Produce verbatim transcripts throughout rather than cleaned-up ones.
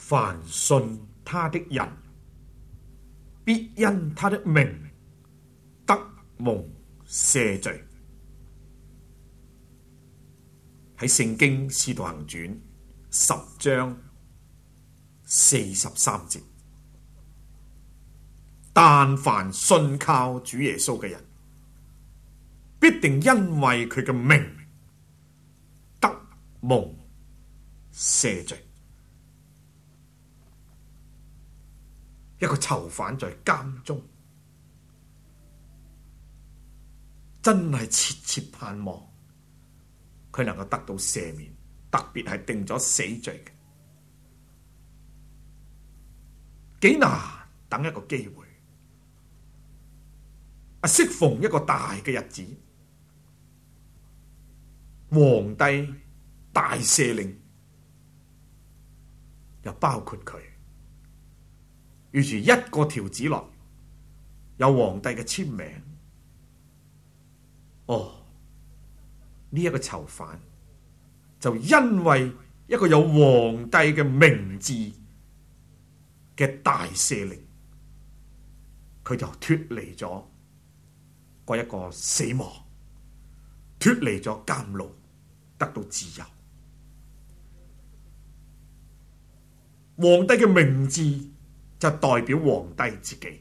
凡信他的人，必因他的名得蒙赦罪。喺聖經使徒行傳十章四十三節，但凡信靠主耶穌嘅人，必定因為佢嘅名得蒙赦罪。一個囚犯在監中，真係切切盼望佢能夠得到赦免，特別係定咗死罪嘅，幾難等一個機會。啊，適逢一個大嘅日子，皇帝大赦令，又包括佢。於是一個條子落，有皇帝嘅簽名。哦，呢、這、一個囚犯就因為一個有皇帝嘅名字嘅大赦令，佢就脫離咗嗰一個死亡，脫離咗監牢，得到自由。皇帝嘅名字就代表皇帝自己，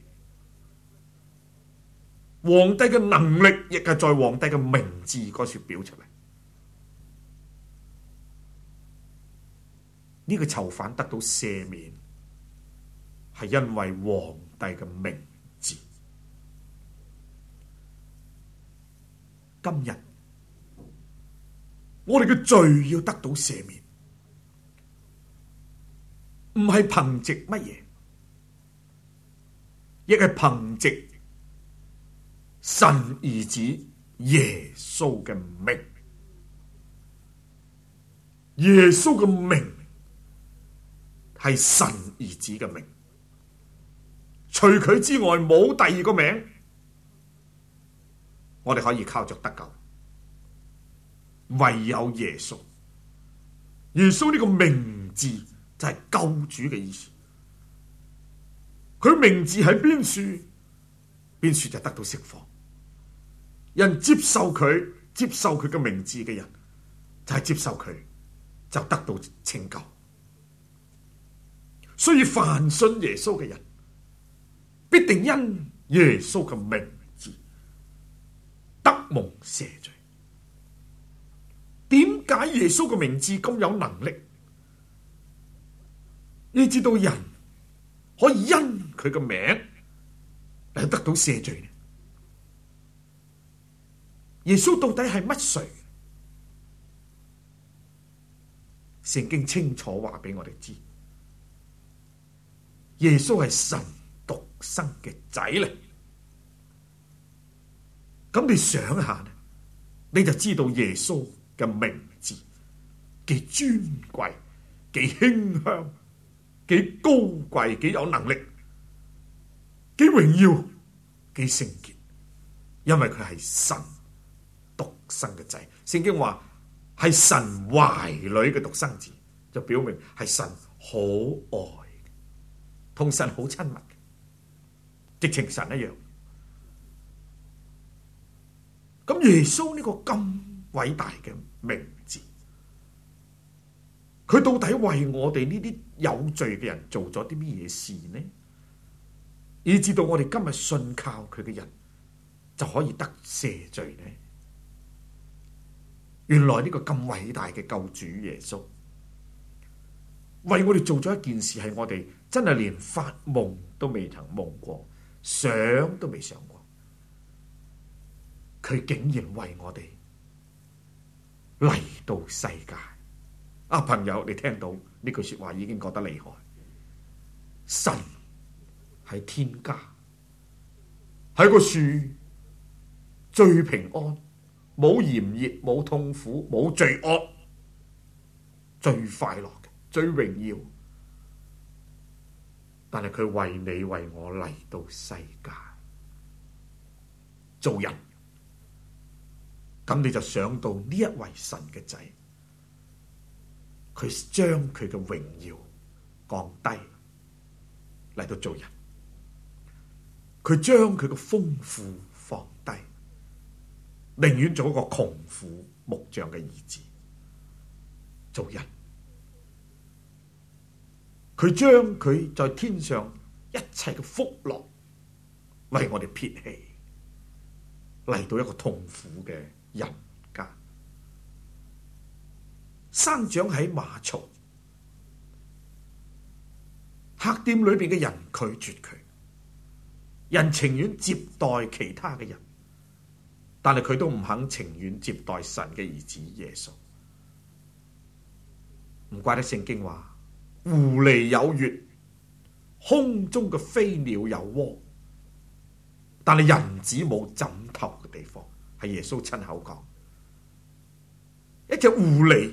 皇帝嘅能力亦係在皇帝嘅名字嗰處表出嚟。呢、這個囚犯得到赦免，係因為皇帝嘅名字。今日我哋嘅罪要得到赦免，唔係憑藉乜嘢，亦係憑藉神兒子耶穌嘅名。耶穌嘅名係神兒子嘅名，除佢之外冇第二個名，我哋可以靠着得救，唯有耶穌。耶穌呢個名字就係救主嘅意思。佢名字喺邊處，邊處就得到釋放。人接受佢，接受佢嘅名字嘅人，就係接受佢，就得到拯救。所以凡信耶穌嘅人，必定因耶穌嘅名字得蒙赦罪。點解耶穌嘅名字咁有能力？你知道人可以因佢嘅名嚟得到赦罪呢？耶穌到底係乜誰？聖經清楚話俾我哋知，耶穌係神獨生嘅仔嚟。咁你想下，你就知道耶穌嘅名字幾尊貴、幾馨香、幾高貴、幾有能力、幾榮耀、幾聖潔，因為佢係神獨生嘅仔。聖經話係神懷裏嘅獨生子，就表明係神好愛，同神好親密，直情神一樣。咁耶穌呢個咁偉大嘅名字，佢到底為我哋呢啲有罪嘅人做咗啲乜嘢事呢？以至到我哋今日信靠佢嘅人就可以得赦罪呢？原來呢個咁偉大嘅救主耶穌，為我哋做咗一件事，係我哋真係連發夢都未曾夢過，想都未想過。佢竟然為我哋嚟到世界。啊，朋友，你聽到呢句說話已經覺得厲害。神係天家，喺個樹最平安，冇炎熱，冇痛苦，冇罪惡，最快樂嘅，最榮耀。但係佢為你為我嚟到世界做人，咁你就想到呢一位神嘅仔，佢將佢嘅榮耀降低嚟到做人，佢將佢嘅豐富放低，寧願做一個窮苦木匠嘅兒子做人。佢將佢在天上一切嘅福樂為我哋撇棄，嚟到一個痛苦嘅人間，生長喺馬槽，客店裏邊嘅人拒絕佢，人情願接待其他嘅人，但係佢都唔肯情願接待神嘅兒子耶穌。唔怪得聖經話，狐狸有穴，空中嘅飛鳥有窩，但係人子冇枕頭嘅地方，係耶穌親口講。一隻狐狸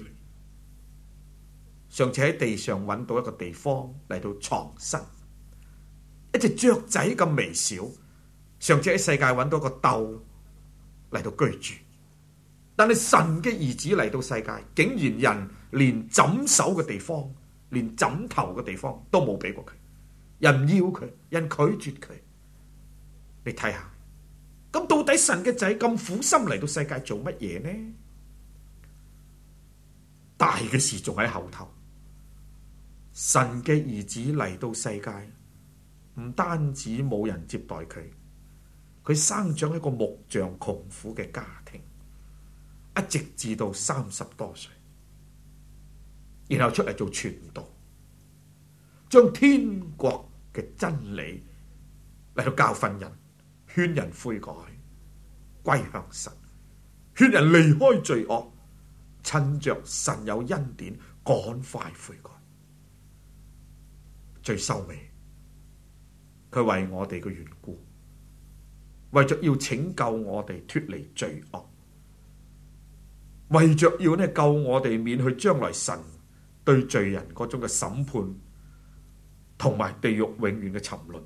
尚且喺地上揾到一個地方嚟到藏身，一隻雀仔咁微小，尚且喺世界揾到一個竇嚟到居住，但係神嘅兒子嚟到世界，竟然人連枕首嘅地方，連枕頭嘅地方都冇俾過佢，人唔要佢，人拒絕佢。你睇下，咁到底神嘅仔咁苦心嚟到世界做乜嘢呢？大嘅事仲喺後頭。神嘅兒子嚟到世界，唔單止冇人接待佢，佢生長喺一個木匠窮苦嘅家庭，一直至到三十多歲，然後出嚟做傳道，將天國嘅真理嚟到教訓人，勸人悔改，歸向神，勸人離開罪惡，趁着神有恩典，趕快悔改。最收尾，佢為我哋嘅緣故，為着要拯救我哋脫離罪惡，為着要呢救我哋免去將來神對罪人嗰種嘅審判，同埋地獄永遠嘅沉淪。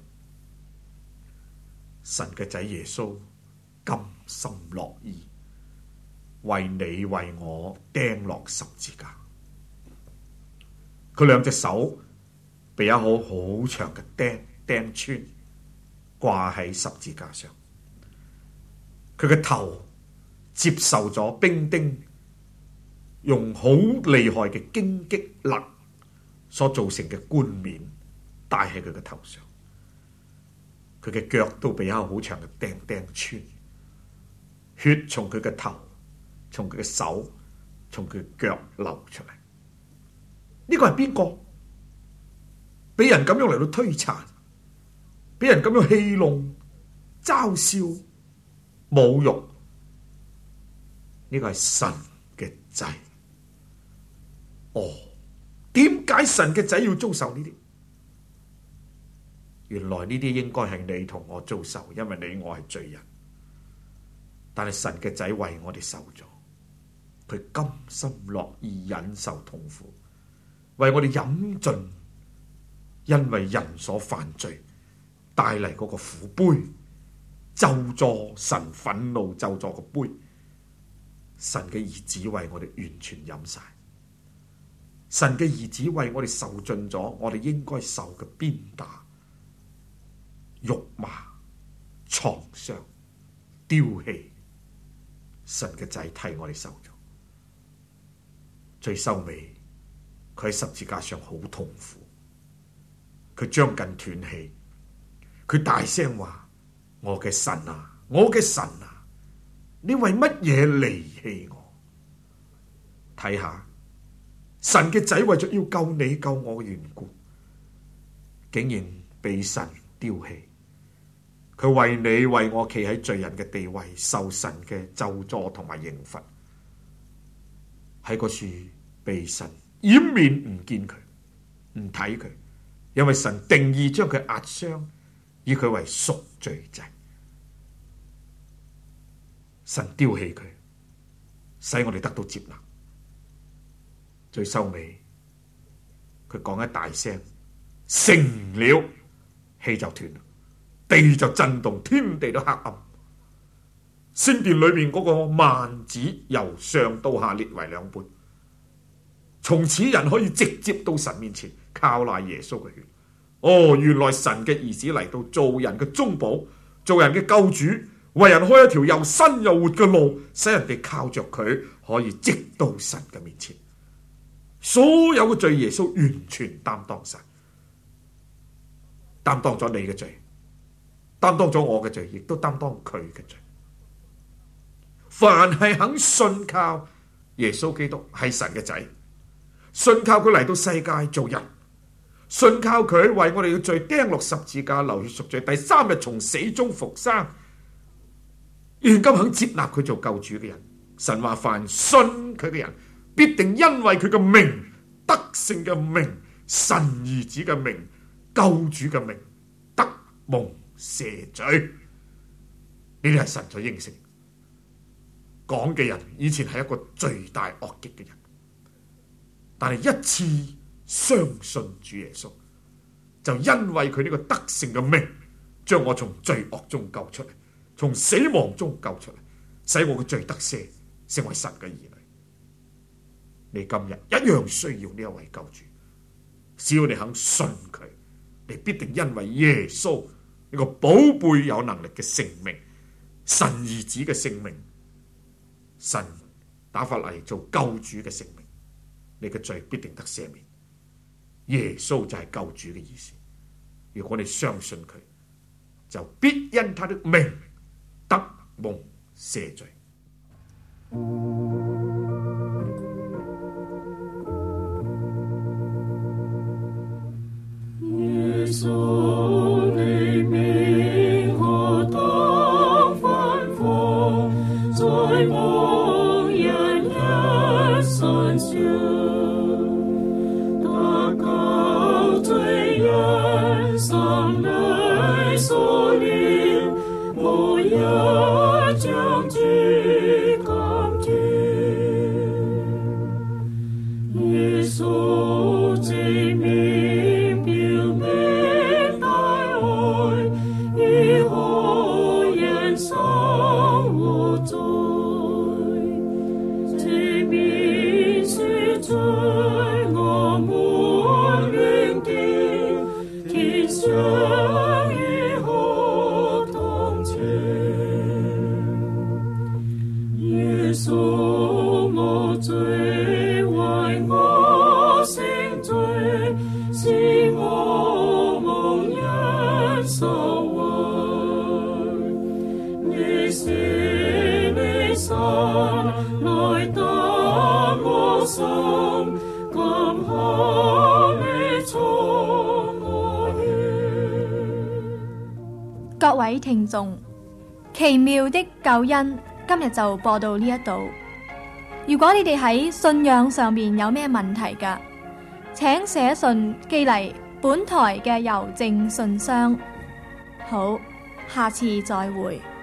神嘅仔耶穌甘心樂意為你為我釘落十字架，佢兩隻手被一好好長嘅釘釘穿，掛喺十字架上。佢嘅頭接受咗兵丁用好厲害嘅荊棘勒所造成嘅冠冕戴喺佢嘅頭上。佢嘅腳都被一個好長嘅釘釘穿，血從佢嘅頭、從佢嘅手、從佢嘅腳流出嚟。呢個係邊個？俾人咁樣嚟到推殘，俾人咁樣戲弄、嘲笑、侮辱，呢個係神嘅仔。哦，點解神嘅仔要遭受呢啲？原來呢啲應該係你同我遭受，因為你我係罪人。但係神嘅仔為我哋受咗，佢甘心樂意忍受痛苦，為我哋飲盡因為人所犯罪帶嚟嗰個苦杯，咒詛神憤怒咒詛個杯。神嘅兒子為我哋完全飲晒，神嘅兒子為我哋受盡咗我哋應該受嘅鞭打、辱罵、創傷、丟棄。神嘅仔替我哋受咗，最收尾佢喺十字架上好痛苦，佢將近斷氣，佢大聲話：我嘅神啊，我嘅神啊，你為乜嘢離棄我？睇下神嘅仔為咗要救你救我嘅緣故，竟然被神丟棄。佢為你為我企喺罪人嘅地位，受神嘅咒詛同埋刑罰，喺個處被神掩面唔見佢，唔睇佢，因為神定意將佢壓傷，以佢為贖罪祭。神丟棄佢，使我哋得到接納。最收尾，佢講一大聲，成了，氣就斷啦。地就震動，天地都黑暗。聖殿裏面嗰個幔子由上到下裂為兩半， 從此人可以直接到神面前，靠賴耶穌嘅血。哦，原來神嘅兒子嚟到做人嘅中保，做人嘅救主，為人開一條又新又活嘅路，使人哋靠着佢可以直到神嘅面前。所有嘅罪耶穌完全擔當晒，擔當咗你嘅罪，擔當咗我嘅罪，亦都擔當佢嘅罪。凡係肯信靠耶穌基督係神嘅仔，信靠佢嚟到世界做人，信靠佢為我哋嘅罪釘落十字架流血贖罪，第三日從死中復生，現今肯接納佢做救主嘅人，神話凡信佢嘅人必定因為佢嘅名，得勝嘅名，神兒子嘅名，救主嘅名，得蒙赦罪。呢啲係神所應承講嘅人，以前係一個罪大惡極嘅人，但係一次相信主耶穌，就因為佢呢個得勝嘅名，將我從罪惡中救出嚟，從死亡中救出嚟，使我嘅罪得赦，成為神嘅兒女。你今日一樣需要呢一位救主，只要你肯信佢，你必定因為耶穌呢個寶貝有能力嘅性命，神兒子嘅性命，神打發嚟做救主嘅性命，你嘅罪必定得赦免。耶穌就係救主嘅意思。如果你相信佢，就必因他的名得蒙赦罪。 耶穌你名何當芬芳，在無人一身上，得救罪人心裏所念，無一將主感斷。耶穌這名表明大愛，與可人生和罪，這名說出我們願見天上如何同情。耶穌無罪為我成罪，使我蒙恩受惠。你是你神來得我心，今刻你從我血。 各位聽眾，奇妙的救恩今日就播到呢一度。如果你哋喺信仰上面有咩問題㗎，請寫信寄嚟本台嘅郵政信箱。好，下次再會。